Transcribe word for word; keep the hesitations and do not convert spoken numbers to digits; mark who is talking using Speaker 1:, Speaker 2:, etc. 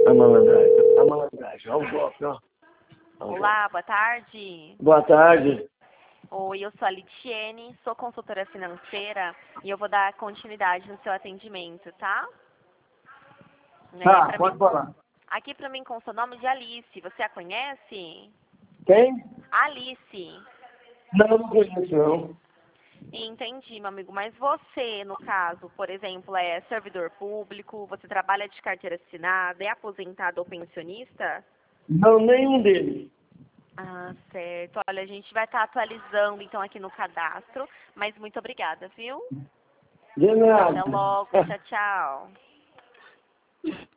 Speaker 1: A malandragem, a malandragem, olha o golpe, ó.
Speaker 2: Olá, boa tarde.
Speaker 1: Boa tarde.
Speaker 2: Oi, eu sou a Litiene, sou consultora financeira e eu vou dar continuidade no seu atendimento, tá?
Speaker 1: Tá,
Speaker 2: Pra
Speaker 1: pode
Speaker 2: mim,
Speaker 1: falar.
Speaker 2: aqui para mim com o seu nome de Alice, você a conhece?
Speaker 1: Quem?
Speaker 2: Alice.
Speaker 1: Não, não conheço, não.
Speaker 2: Entendi, meu amigo, mas você, no caso, por exemplo, é servidor público, você trabalha de carteira assinada, é aposentado ou pensionista?
Speaker 1: Não, nenhum deles.
Speaker 2: Ah, certo. Olha, a gente vai estar atualizando então aqui no cadastro, mas muito obrigada, viu?
Speaker 1: De nada.
Speaker 2: Até logo, tchau, tchau.